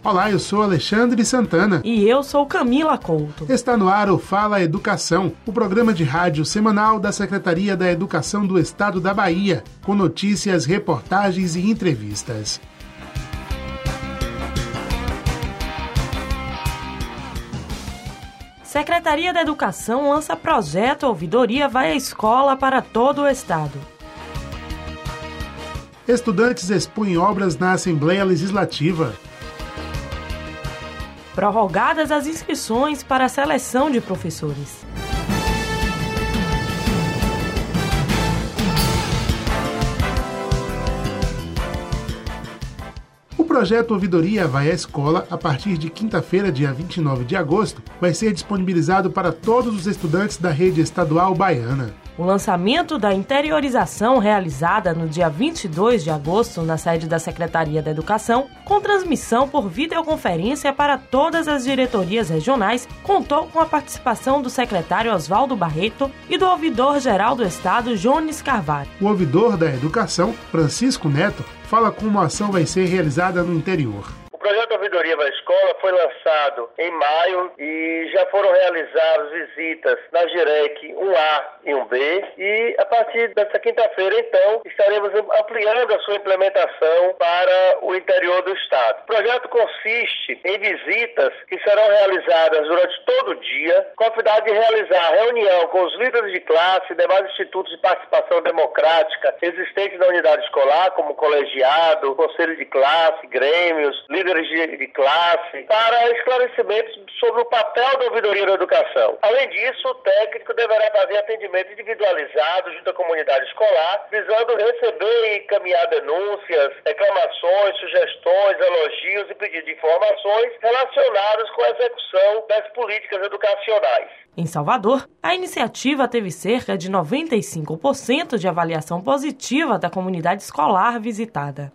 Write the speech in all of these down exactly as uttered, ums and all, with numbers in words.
Olá, eu sou Alexandre Santana. E eu sou Camila Couto. Está no ar o Fala Educação, o programa de rádio semanal da Secretaria da Educação do Estado da Bahia, com notícias, reportagens e entrevistas. Secretaria da Educação lança projeto Ouvidoria Vai à Escola para todo o Estado. Estudantes expõem obras na Assembleia Legislativa. Prorrogadas as inscrições para a seleção de professores. O projeto Ouvidoria Vai à Escola, a partir de quinta-feira, dia vinte e nove de agosto, vai ser disponibilizado para todos os estudantes da rede estadual baiana. O lançamento da interiorização realizada no dia vinte e dois de agosto na sede da Secretaria da Educação, com transmissão por videoconferência para todas as diretorias regionais, contou com a participação do secretário Oswaldo Barreto e do ouvidor-geral do Estado, Jones Carvalho. O ouvidor da Educação, Francisco Neto, fala como a ação vai ser realizada no interior. O projeto Ouvidoria Vai à Escola foi lançado em maio e já foram realizadas visitas na Girec um A e um B e a partir desta quinta-feira, então, estaremos ampliando a sua implementação para o interior do Estado. O projeto consiste em visitas que serão realizadas durante todo o dia, com a finalidade de realizar reunião com os líderes de classe, demais institutos de participação democrática existentes na unidade escolar, como colegiado, conselho de classe, grêmios, líderes De, de classe, para esclarecimentos sobre o papel da ouvidoria na educação. Além disso, o técnico deverá fazer atendimento individualizado junto à comunidade escolar, visando receber e encaminhar denúncias, reclamações, sugestões, elogios e pedidos de informações relacionados com a execução das políticas educacionais. Em Salvador, a iniciativa teve cerca de noventa e cinco por cento de avaliação positiva da comunidade escolar visitada.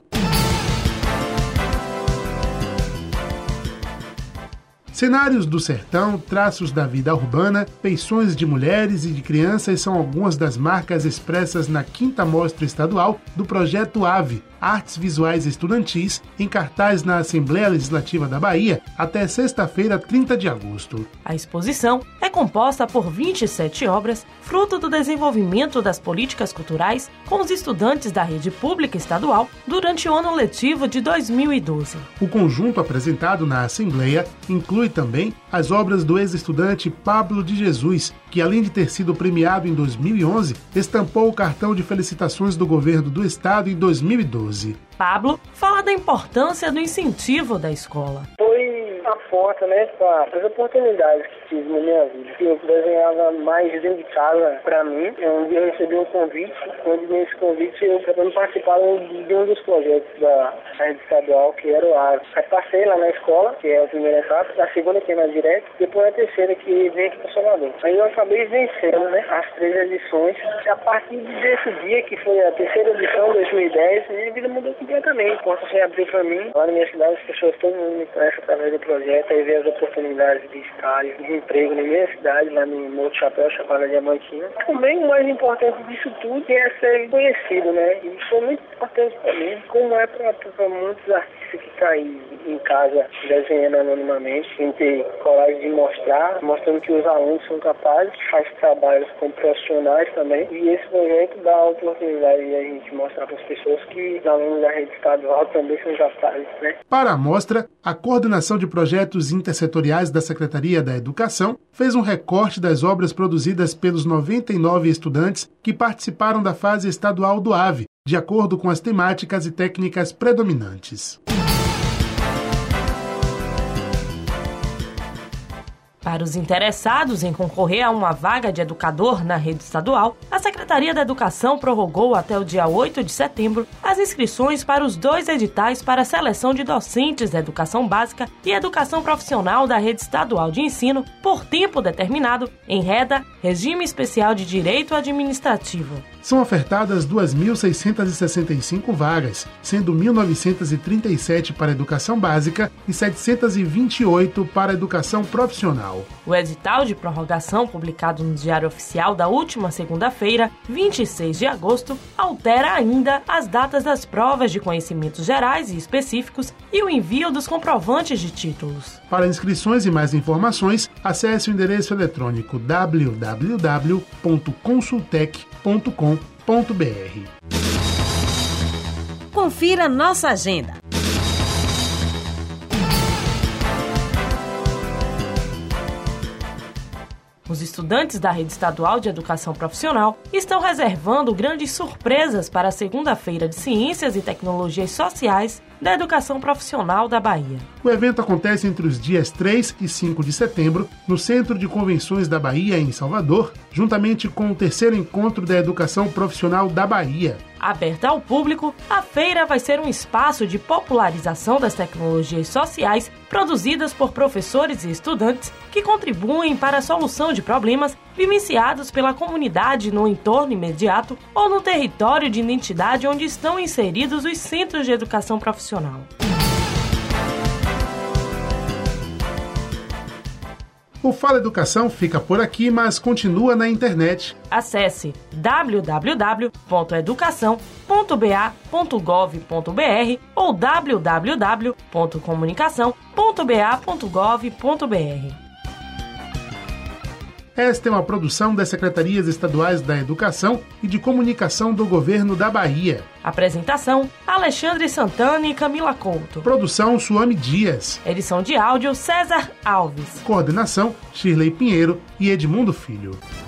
Cenários do sertão, traços da vida urbana, feições de mulheres e de crianças são algumas das marcas expressas na quinta Mostra Estadual do Projeto AVE, Artes Visuais Estudantis, em cartaz na Assembleia Legislativa da Bahia até sexta-feira, trinta de agosto. A exposição é composta por vinte e sete obras, fruto do desenvolvimento das políticas culturais com os estudantes da rede pública estadual durante o ano letivo de dois mil e doze. O conjunto apresentado na Assembleia inclui também as obras do ex-estudante Pablo de Jesus, que além de ter sido premiado em dois mil e onze, estampou o cartão de felicitações do governo do estado em dois mil e doze. Pablo fala da importância do incentivo da escola. Foi a porta, né, para as oportunidades que tive na minha vida. Eu desenhava mais dentro de casa para mim. Um dia eu recebi um convite, onde nesse convite eu também participava de um dos projetos da rede estadual, que era o AVE. Aí passei lá na escola, que é a primeira etapa, a segunda que é na Direct, depois a terceira que vem aqui para Salvador. Aí eu acabei vencendo, né, as três edições. A partir desse dia, que foi a terceira edição, dois mil e dez, minha vida mudou completamente. Quando você abriu para mim, lá na minha cidade, as pessoas, todo mundo me conhece através do projeto, aí vê as oportunidades de estágio, de emprego na minha cidade, lá no Morro Chapéu, Chapada Diamantina. Também o mais importante disso tudo é ser conhecido, né? E isso foi muito importante para mim, como é para muitos artistas que estão aí em casa desenhando anonimamente, sem ter coragem de mostrar, mostrando que os alunos são capazes, faz trabalhos com profissionais também, e esse projeto dá a oportunidade de a gente mostrar para as pessoas que os alunos da rede estadual também são capazes, né? Para a mostra, a Coordenação de Projetos Intersetoriais da Secretaria da Educação fez um recorte das obras produzidas pelos noventa e nove estudantes que participaram da fase estadual do AVE, de acordo com as temáticas e técnicas predominantes. Para os interessados em concorrer a uma vaga de educador na rede estadual, a Secretaria da Educação prorrogou até o dia oito de setembro as inscrições para os dois editais para a seleção de docentes da educação básica e educação profissional da rede estadual de ensino por tempo determinado em REDA, Regime Especial de Direito Administrativo. São ofertadas duas mil seiscentas e sessenta e cinco vagas, sendo mil novecentas e trinta e sete para a educação básica e setecentas e vinte e oito para a educação profissional. Profissional. O edital de prorrogação, publicado no Diário Oficial da última segunda-feira, vinte e seis de agosto, altera ainda as datas das provas de conhecimentos gerais e específicos e o envio dos comprovantes de títulos. Para inscrições e mais informações, acesse o endereço eletrônico w w w ponto consultec ponto com ponto b r. Confira nossa agenda. Os estudantes da Rede Estadual de Educação Profissional estão reservando grandes surpresas para a segunda-feira de Ciências e Tecnologias Sociais da Educação Profissional da Bahia. O evento acontece entre os dias três e cinco de setembro, no Centro de Convenções da Bahia, em Salvador, juntamente com o terceiro encontro da Educação Profissional da Bahia. Aberta ao público, a feira vai ser um espaço de popularização das tecnologias sociais produzidas por professores e estudantes que contribuem para a solução de problemas vivenciados pela comunidade no entorno imediato ou no território de identidade onde estão inseridos os centros de educação profissional. O Fala Educação fica por aqui, mas continua na internet. Acesse w w w ponto educação ponto b a ponto gov ponto b r ou w w w ponto comunicação ponto b a ponto gov ponto b r. Esta é uma produção das Secretarias Estaduais da Educação e de Comunicação do Governo da Bahia. Apresentação: Alexandre Santana e Camila Couto. Produção: Suame Dias. Edição de áudio: César Alves. Coordenação: Shirley Pinheiro e Edmundo Filho.